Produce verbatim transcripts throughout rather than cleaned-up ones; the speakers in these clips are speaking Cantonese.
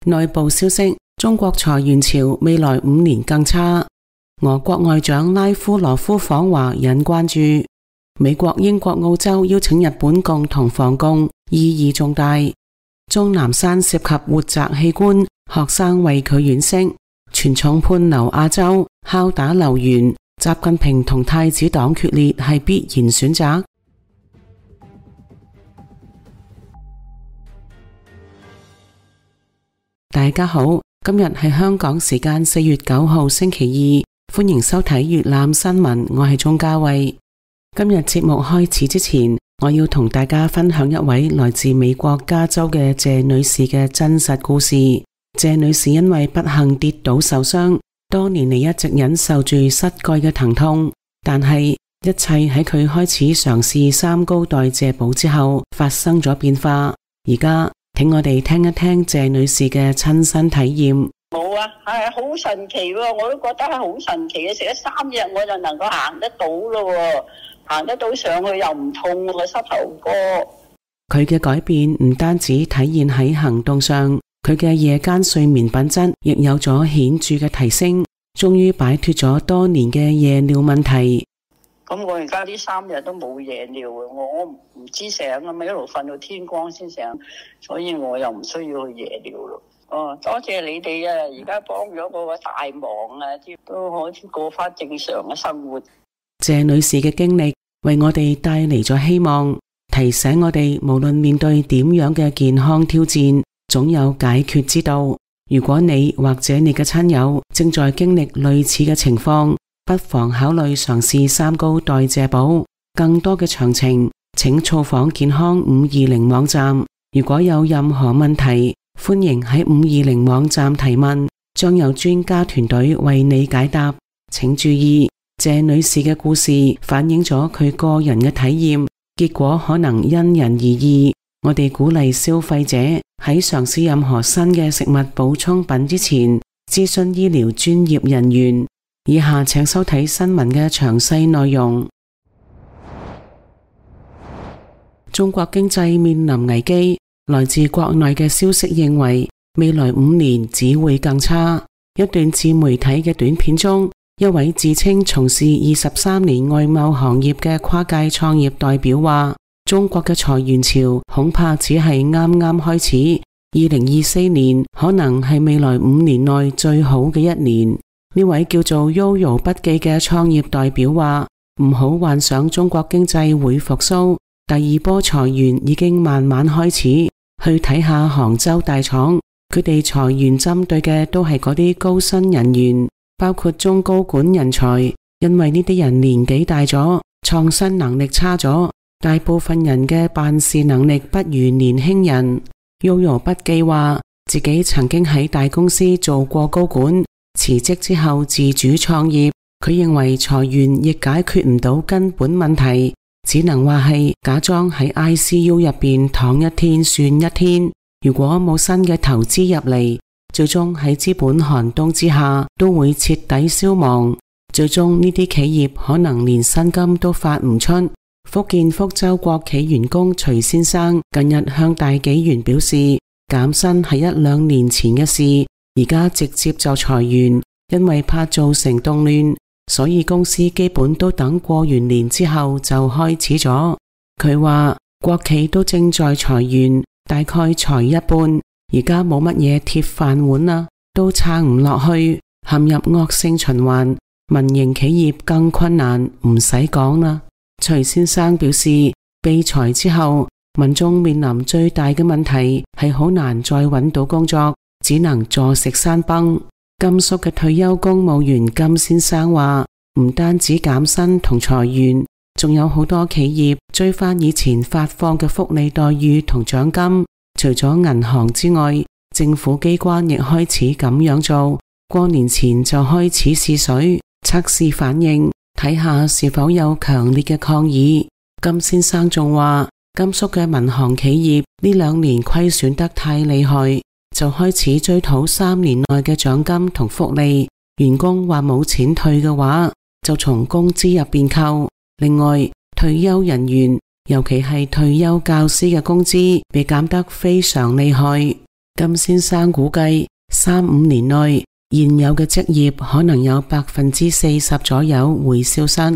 內部消息，中國裁員潮未來五年更差。俄國外長拉夫羅夫訪華引關注。美國、英國、澳洲邀請日本共同防共，意義重大。鍾南山涉及活摘器官，學生為佢惋惜。傳重判留亞洲，敲打留言。習近平同太子黨決裂係必然選擇。大家好，今日係香港時間四月九號星期二，歡迎收睇粵覽新聞，我係鍾嘉慧。今日節目開始之前，我要同大家分享一位來自美國加州嘅謝女士嘅真實故事。謝女士因為不幸跌倒受傷，多年嚟一直忍受住膝蓋嘅疼痛，但係一切喺佢開始嘗試三高代謝補之後發生咗變化。而家請我哋聽一聽謝女士嘅親身體驗。 冇啊，係好神奇喎！我都覺得係好神奇嘅，食咗三日我就能夠行得到咯，行得到上去又唔痛個膝頭哥。 佢嘅改變唔單止體現喺行動上，佢嘅夜間睡眠品質亦有咗顯著嘅提升，終於擺脫咗多年嘅夜尿問題。 咁我而家呢三日都冇夜尿，我唔知醒啊嘛，一路瞓到天光先醒，所以我又唔需要去夜尿咯。哦，多謝你哋啊！而家幫咗我個大忙啊，都可以過翻正常嘅生活。 謝女士嘅經歷為我哋帶嚟咗希望，提醒我哋無論面對點樣嘅健康挑戰，總有解決之道。如果你或者你嘅親友正在經歷類似嘅情況，不妨考慮嘗試三高代謝補。更多嘅詳情，請造訪健康五二零網站。如果有任何問題，歡迎喺五二零網站提問，將有專家團隊為你解答。請注意，謝女士嘅故事反映咗佢個人嘅體驗，結果可能因人而異。我哋鼓勵消費者喺嘗試任何新嘅食物補充品之前，諮詢醫療專業人員。以下請收睇新聞嘅詳細內容。中國經濟面臨危機，來自國內嘅消息認為，未來五年只會更差。一段自媒體嘅短片中，一位自稱從事二十三年外貿行業嘅跨界創業代表話，中國嘅裁員潮恐怕只係啱啱開始，二零二四年可能係未來五年內最好嘅一年。呢位叫做 Yoyo 筆記嘅創業代表話，唔好幻想中國經濟會復甦，第二波裁員已經慢慢開始。去睇下杭州大廠，佢哋裁員針對嘅都係嗰啲高薪人員，包括中高管人才，因為呢啲人年紀大咗，創新能力差咗，大部分人嘅辦事能力不如年輕人。Yoyo 筆記話，自己曾經喺大公司做過高管，辭職之後自主創業。佢認為裁員亦解決唔到根本問題，只能話係假裝喺 I C U 入邊躺一天算一天。如果冇新嘅投資入嚟，最終喺資本寒冬之下都會徹底消亡。最終呢啲企業可能連薪金都發唔出。福建福州國企員工徐先生近日向大紀元表示，減薪係一兩年前嘅事，而家直接就裁員，因為怕造成動亂，所以公司基本都等過完年之後就開始咗。佢話國企都正在裁員，大概裁一半，而家冇乜嘢鐵飯碗啦，都撐唔落去，陷入惡性循環。民營企業更困難，唔使講啦。徐先生表示，被裁之後，民眾面臨最大嘅問題係好難再揾到工作，只能坐食山崩。甘肅嘅退休公務員金先生話，唔單止減薪同裁員，仲有好多企業追翻以前發放嘅福利待遇同獎金。除咗銀行之外，政府機關亦開始咁樣做，過年前就開始試水，測試反應，睇下是否有強烈嘅抗議。金先生仲話，甘肅嘅民航企業呢兩年虧損得太厲害，就開始追討三年內嘅獎金同福利。員工話冇錢退嘅話，就從工資入邊扣。另外，退休人員，尤其係退休教師嘅工資被減得非常厲害。 金先生估計三五年內現有嘅職業可能有百分之四十左右會消失。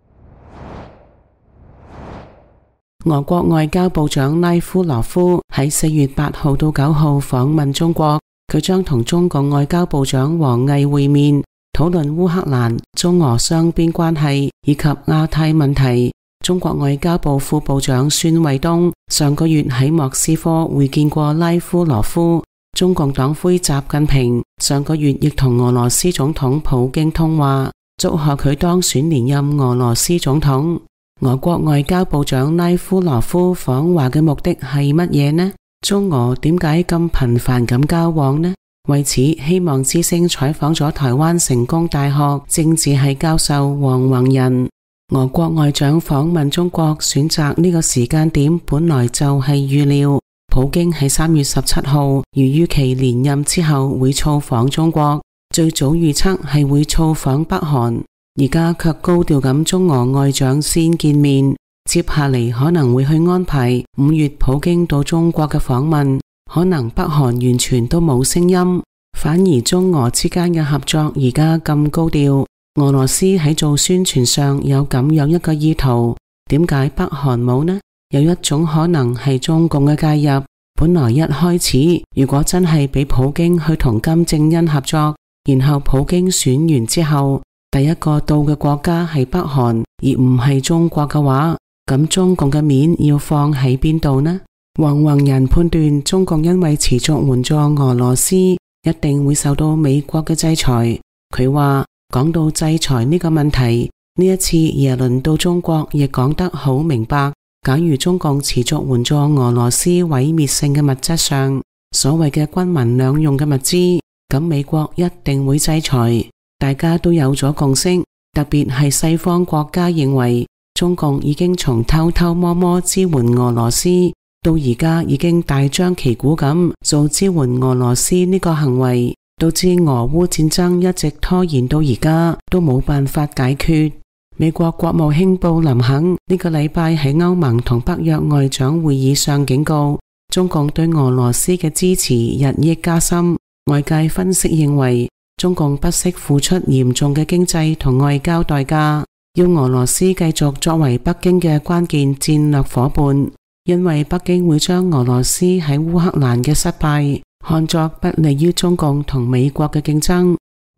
俄國外交部長拉夫羅夫喺四月八號到九號訪問中國，佢將同中國外交部長王毅會面，討論烏克蘭、中俄雙邊關係以及亞太問題。中國外交部副部長孫衛東上個月喺莫斯科會見過拉夫羅夫。中共黨魁習近平上個月亦同俄羅斯總統普京通話，祝賀佢當選連任俄羅斯總統。俄國外交部長拉夫羅夫訪華嘅目的係乜嘢呢？中俄點解咁頻繁咁交往呢？為此，希望之聲採訪咗台灣成功大學政治系教授黃宏仁。俄國外長訪問中國選擇呢個時間點本來就係預料，普京喺三月十七號如預期連任之後會造訪中國，最早預測係會造訪北韓。而家卻高調咁中俄外長先見面，接下嚟可能會去安排五月普京到中國嘅訪問，可能北韓完全都冇聲音，反而中俄之間嘅合作而家咁高調。俄羅斯喺做宣傳上有咁樣一個意圖，點解北韓冇呢？有一種可能係中共嘅介入，本來一開始如果真係俾普京去同金正恩合作，然後普京選完之後，第一個到嘅國家係北韓，而唔係中國嘅話，咁中共嘅面要放喺邊度呢？黃宏仁判斷中共因為持續援助俄羅斯，一定會受到美國嘅制裁。佢話講到制裁呢個問題，呢一次耶倫到中國亦講得好明白。假如中共持續援助俄羅斯毀滅性嘅物質上，所謂嘅軍民兩用嘅物資，咁美國一定會制裁。大家都有咗共識，特別係西方國家認為中共已經從偷偷摸摸支援俄羅斯，到而家已經大張旗鼓咁做支援俄羅斯呢個行為，導致俄烏戰爭一直拖延到而家都冇辦法解決。美國國務卿布林肯呢個禮拜喺歐盟同北約外長會議上警告，中共對俄羅斯嘅支持日益加深。外界分析認為，中共不惜付出嚴重嘅經濟同外交代價，要俄羅斯繼續作為北京嘅關鍵戰略夥伴，因為北京會將俄羅斯喺烏克蘭嘅失敗看作不利於中共同美國嘅競爭。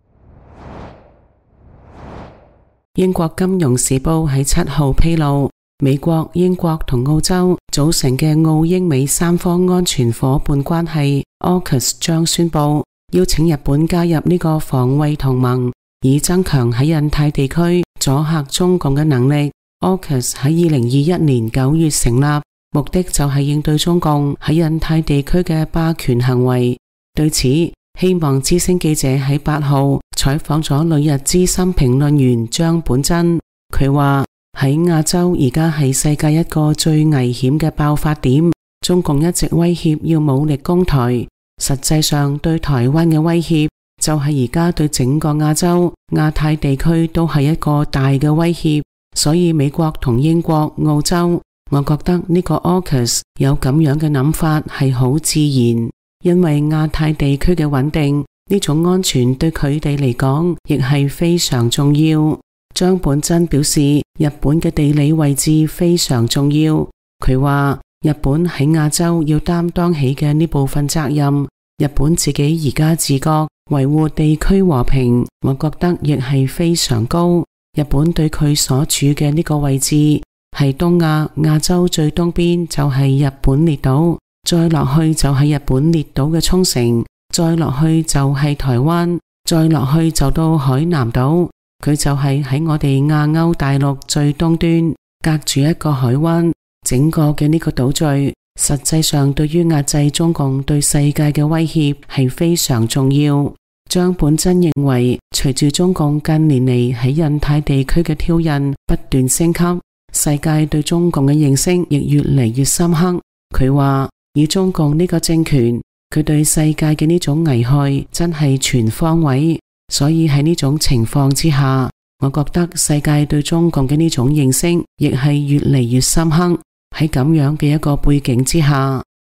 英國金融時報喺七號披露，美國、英國同澳洲組成嘅澳英美三方安全夥伴關係 A U K U S 將宣布邀請日本加入呢個防衛同盟，以增強喺印太地區阻嚇中共嘅能力。A U K U S 喺二零二一年九月成立，目的就係應對中共喺印太地區嘅霸權行為。對此，希望之聲記者喺八號採訪咗旅日資深評論員張本真，佢話喺亞洲而家係世界一個最危險嘅爆發點，中共一直威脅要武力攻台。實際上對台灣嘅威脅就係而家對整個亞洲、亞太地區都係一個大嘅威脅，所以美國同英國、澳洲，我覺得呢個 A U K U S 有咁樣嘅諗法係好自然，因為亞太地區嘅穩定，呢種安全對佢哋嚟講亦係非常重要。張本真表示，日本嘅地理位置非常重要，佢話日本喺亞洲要擔當起嘅呢部分責任，日本自己而家自覺維護地區和平，我覺得亦係非常高。日本對佢所處嘅呢個位置係東亞，亞洲最東邊就係日本列島，再落去就係日本列島嘅沖繩，再落去就係台灣，再落去就到海南島。佢就係喺我哋亞歐大陸最東端，隔住一個海灣。整個嘅呢個島嶼，實際上對於壓制中共對世界嘅威脅係非常重要。張本真認為，隨住中共近年嚟喺印太地區嘅挑釁不斷升級，世界對中共嘅認識亦越嚟越深刻。佢話，以中共呢個政權，佢對世界嘅呢種危害真係全方位，所以喺呢種情況之下，我覺得世界對中共嘅呢種認識亦係越嚟越深刻。喺咁樣嘅一個背景之下，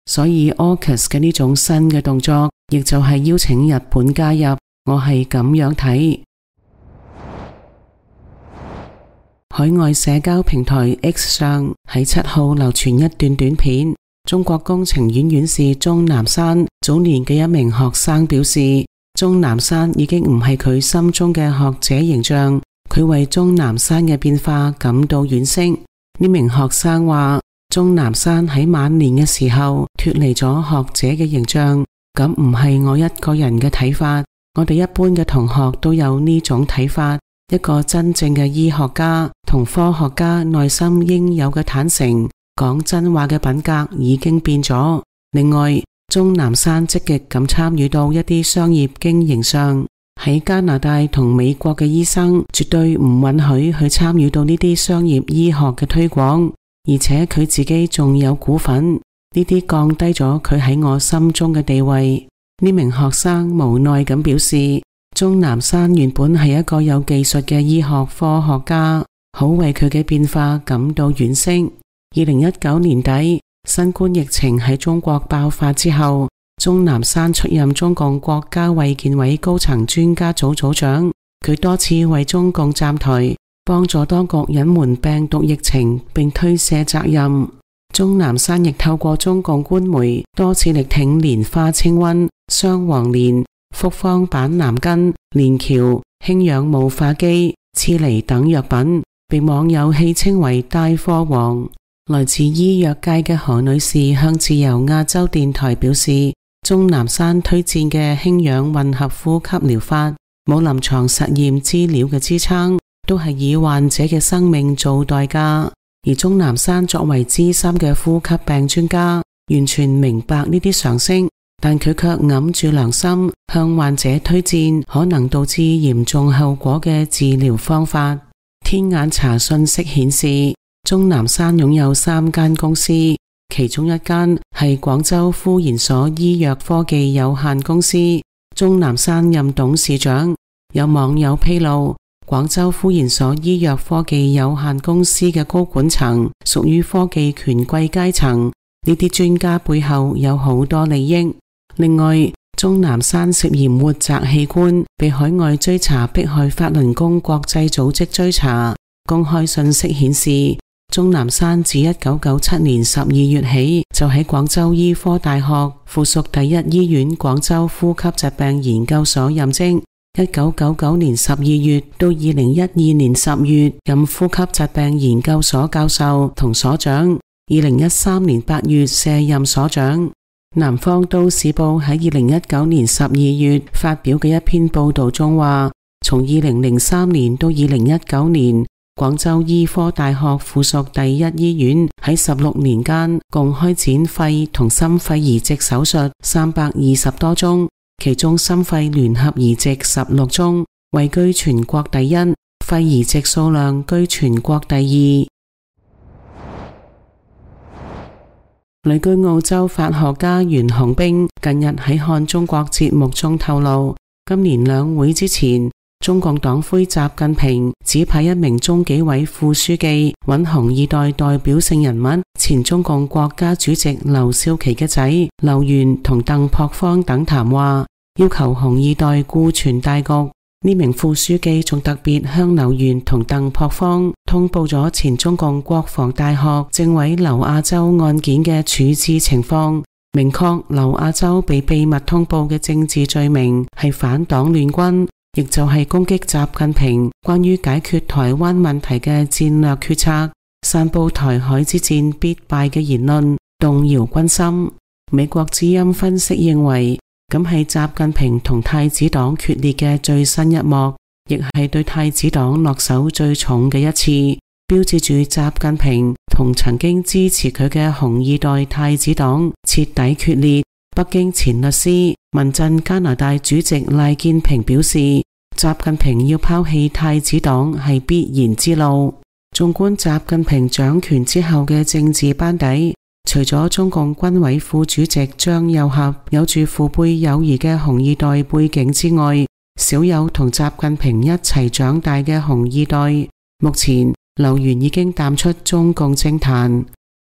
所以 AUKUS 嘅呢種新嘅動作，亦就係邀請日本加入。我係咁樣睇。海外社交平台 X 上喺七號流傳一段短片，中國工程院院士鍾南山早年嘅一名學生表示，鍾南山已經唔係佢心中嘅學者形象，佢為鍾南山嘅變化感到惋惜。呢名學生話，鍾南山喺晚年嘅時候脫離咗學者嘅形象，咁唔係我一個人嘅睇法，我哋一般嘅同學都有呢種睇法。一個真正嘅醫學家同科學家內心應有嘅坦誠、講真話嘅品格已經變咗。另外，鍾南山積極咁參與到一啲商業經營上，喺加拿大同美國嘅醫生絕對唔允許去參與到呢啲商業醫學嘅推廣，而且佢自己仲有股份，呢啲降低咗佢喺我心中嘅地位。呢名學生無奈咁表示，鍾南山原本係一個有技術嘅醫學科學家，好為佢嘅變化感到惋惜。二零一九年底，新冠疫情喺中國爆發之後，鍾南山出任中共國家衛健委高層專家組組長，佢多次為中共站台，幫助當局隱瞞病毒疫情並推卸責任。鍾南山亦透過中共官媒多次力挺蓮花清瘟、雙黃連、複方板藍根、連翹、氫氧霧化機、刺梨等藥品，被網友戲稱為帶貨王。來自醫藥界嘅何女士向自由亞洲電台表示，鍾南山推薦嘅氫氧混合呼吸療法冇臨床實驗資料嘅支撐，都係以患者嘅生命做代價。而鍾南山作為資深嘅呼吸病專家，完全明白呢啲常識，但佢卻揞住良心向患者推薦可能導致嚴重後果嘅治療方法。天眼查信息顯示，鍾南山擁有三間公司，其中一間係廣州呼研所醫藥科技有限公司，鍾南山任董事長。有網友披露，廣州呼研所醫藥科技有限公司嘅高管層屬於科技權貴階層，呢啲專家背後有好多利益。另外，鍾南山涉嫌活摘器官，被海外追查迫害法輪功國際組織追查。公開信息顯示，鍾南山自一九九七年十二月起就喺廣州醫科大學附屬第一醫院廣州呼吸疾病研究所任職，一九九九年十二月到二零一二年十月任呼吸疾病研究所教授同所長，二零一三年八月卸任所長。南方都市報喺二零一九年十二月發表嘅一篇報道中話，從二零零三年到二零一九年，廣州醫科大學附屬第一醫院喺十六年間共開展肺同心肺移植手術三百二十多宗，其中心肺聯合移植十六宗，位居全國第一，肺移植數量居全國第二。旅居澳洲法學家袁洪兵近日喺看中國節目中透露，今年兩會之前，中共黨魁習近平指派一名中紀委副書記搵紅二代代表性人物前中共國家主席劉少奇嘅仔劉源同鄧樸方等談話，要求紅二代顧全大局。呢名副書記仲特別向劉源同鄧樸方通報咗前中共國防大學政委劉亞洲案件嘅處置情況，明確劉亞洲被秘密通報嘅政治罪名係反黨亂軍，亦就係攻擊習近平關於解決台灣問題嘅戰略決策，散布台海之戰必敗嘅言論，動搖軍心。美國之音分析認為，咁係習近平同太子黨決裂嘅最新一幕，亦係對太子黨落手最重嘅一次，標誌住習近平同曾經支持佢嘅紅二代太子黨徹底決裂。北京前律師、民陣加拿大主席賴建平表示，習近平要拋棄太子黨係必然之路。縱觀習近平掌權之後嘅政治班底，除咗中共軍委副主席張又俠有住父輩友誼嘅紅二代背景之外，少有同習近平一齊長大嘅紅二代。目前劉源已經淡出中共政壇。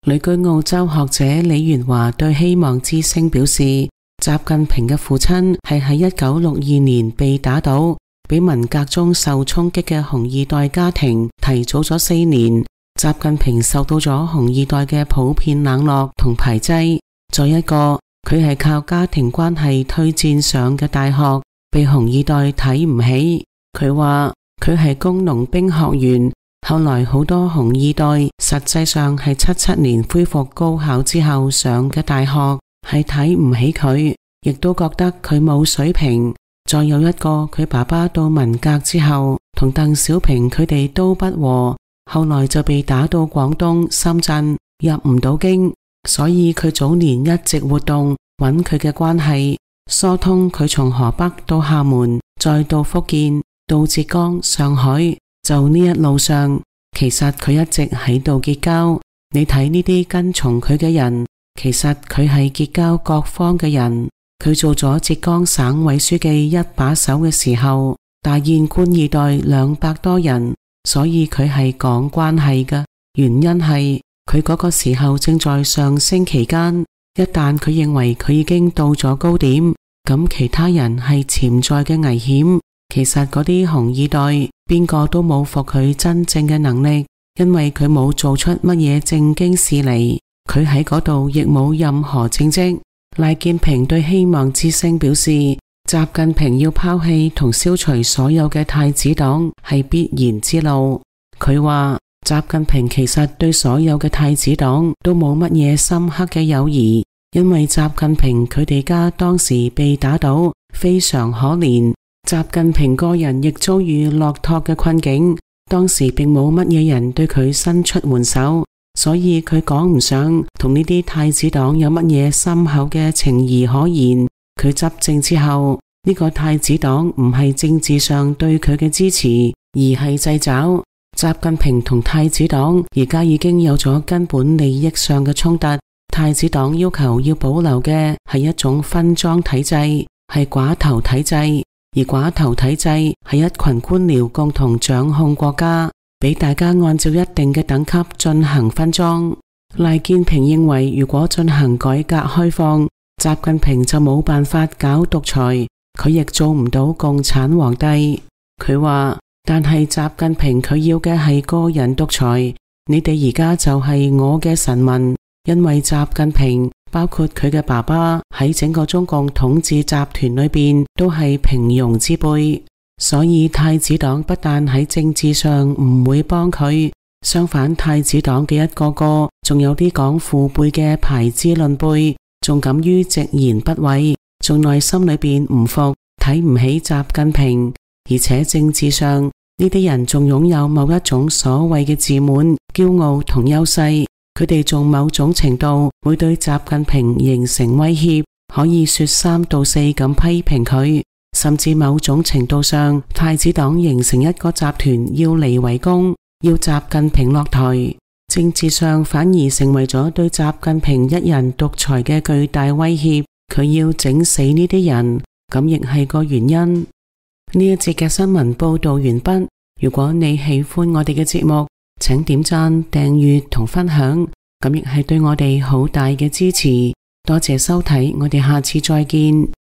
旅居澳洲學者李元華對希望之聲表示，習近平嘅父親係喺一九六二年被打倒，比文革中受衝擊嘅紅二代家庭提早咗四年。習近平受到咗紅二代嘅普遍冷落同排擠。再一個，佢係靠家庭關係推薦上嘅大學，被紅二代睇唔起。佢話佢係工農兵學員，後來好多紅二代實際上係七七年恢復高考之後上嘅大學，係睇唔起佢，亦都覺得佢冇水平。再有一個，佢爸爸到文革之後同鄧小平佢哋都不和，後來就被打到廣東深圳入唔到京，所以佢早年一直活動揾佢嘅關係，疏通佢從河北到廈門，再到福建，到浙江、上海，就呢一路上，其實佢一直喺度結交。你睇呢啲跟從佢嘅人，其實佢係結交各方嘅人。佢做咗浙江省委書記一把手嘅時候，大宴官二代兩百多人，所以佢係講關係嘅。原因係佢嗰個時候正在上升期間，一旦佢認為佢已經到咗高點，咁其他人係潛在嘅危險。其實嗰啲紅二代邊個都冇服佢真正嘅能力，因為佢冇做出乜嘢正經事嚟，佢喺嗰度亦冇任何政績。賴建平對希望之聲表示，習近平要拋棄同消除所有嘅太子黨係必然之路。佢話習近平其實對所有嘅太子黨都冇乜嘢深刻嘅友誼，因為習近平佢哋家當時被打倒，非常可憐。習近平個人亦遭遇落拓嘅困境，當時並冇乜嘢人對佢伸出援手，所以佢講唔上同呢啲太子黨有乜嘢深厚嘅情誼可言。佢執政之後，呢個太子黨唔係政治上對佢嘅支持，而係掣肘。習近平同太子黨而家已經有咗根本利益上嘅衝突。太子黨要求要保留嘅係一種分贓體制，係寡頭體制，而寡頭體制係一群官僚共同掌控國家，俾大家按照一定嘅等級進行分贓。賴建平認為，如果進行改革開放，習近平就冇辦法搞獨裁，佢亦做唔到共產皇帝。佢話，但係習近平佢要嘅係個人獨裁，你哋而家就係我嘅臣民，因為習近平包括佢嘅爸爸喺整個中共統治集團裏邊都係平庸之輩，所以太子黨不但喺政治上唔會幫佢，相反太子黨嘅一個個仲有啲講父輩嘅排資論輩，仲敢於直言不諱，仲內心裏邊唔服，睇唔起習近平，而且政治上呢啲人仲擁有某一種所謂嘅自滿、驕傲同優勢，佢哋仲某種程度會對習近平形成威脅，可以說三道四咁批評佢，甚至某種程度上，太子黨形成一個集團要嚟圍攻，要習近平落台，政治上反而成為咗對習近平一人獨裁嘅巨大威脅，佢要整死呢啲人，咁亦係個原因。呢一節嘅新聞報道完畢。如果你喜歡我哋嘅節目，請點讚、訂閱同分享，咁亦係對我哋好大嘅支持。多謝收睇，我哋下次再見。